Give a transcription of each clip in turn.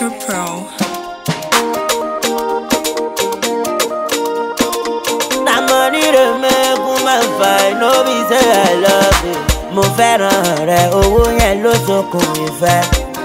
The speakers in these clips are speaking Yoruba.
Electro Pro. Na money dey make woman fine, no be say I love you. Mo fẹ́ràn rẹ, owó yẹn ló sokùn ìfẹ́.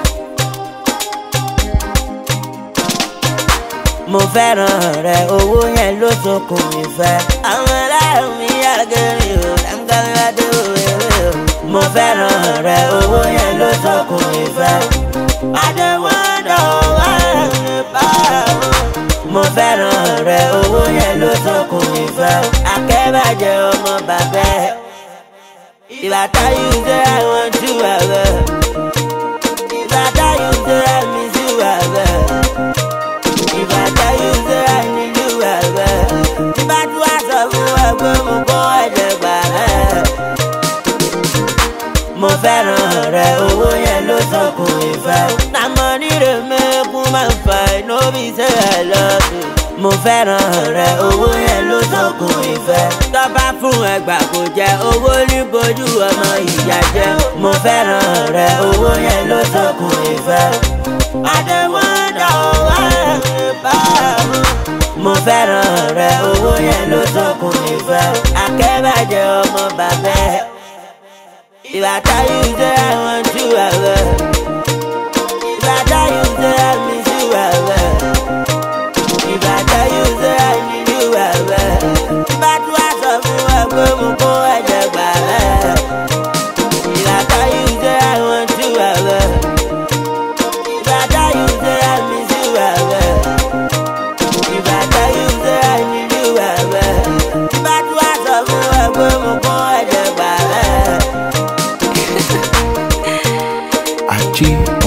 Mo fẹ́ràn rẹ, owó yẹn ló sokùn ìfẹ́. Àwọn aláàrùn mi àgẹ̀rìn o, dáńgáwádé òwe o. Mo fẹ́ràn rẹ, owó yẹn ló sokùn ìfẹ́. Adéwọ́dọ̀ wà nípa o. Mo fẹ́ràn rẹ, owó yẹn ló sokùn ìfẹ́. Akẹ́bàjẹ́ ọmọ bàbá ẹ̀. If I tell you say I want you, I will. If I tell you say I miss you, I will. If I tell you say I need you, I will. If I do ask of you, I will. Mo kọ́ ẹ̀jẹ̀ gbà rẹ̀. Mo fẹ́ràn rẹ, owó yẹn ló sokùn ìfẹ́. Na money dey make woman fine, no be say I love you. Mo fẹ́ràn rẹ, owó yẹn ló sokùn ìfẹ́. Tọ́ba fún ẹgbà kò jẹ́ owó ní bojú ọmọ ìyá jẹ́. Mo fẹ́ràn rẹ, owó yẹn ló sokùn ìfẹ́. Adéwọ́dọ̀ wà nípa o. Mo fẹ́ràn rẹ, owó yẹn ló sokùn ìfẹ́. Akẹ́bàjẹ́ ọmọ bàbá ẹ̀. If I tell you say I want you, I will. If I tell you say I miss you, I will. If I tell you say I need you, I will. If I do ask of you, I will. Mo kọ́ ẹ̀jẹ̀ gbà rẹ̀. If I tell you say I want you, I will. If I tell you say I miss you, I will. If I tell you say I need you, I will. If I do ask of you, I will. Mo kọ́ ẹ̀jẹ̀ gbà rẹ̀. Achi.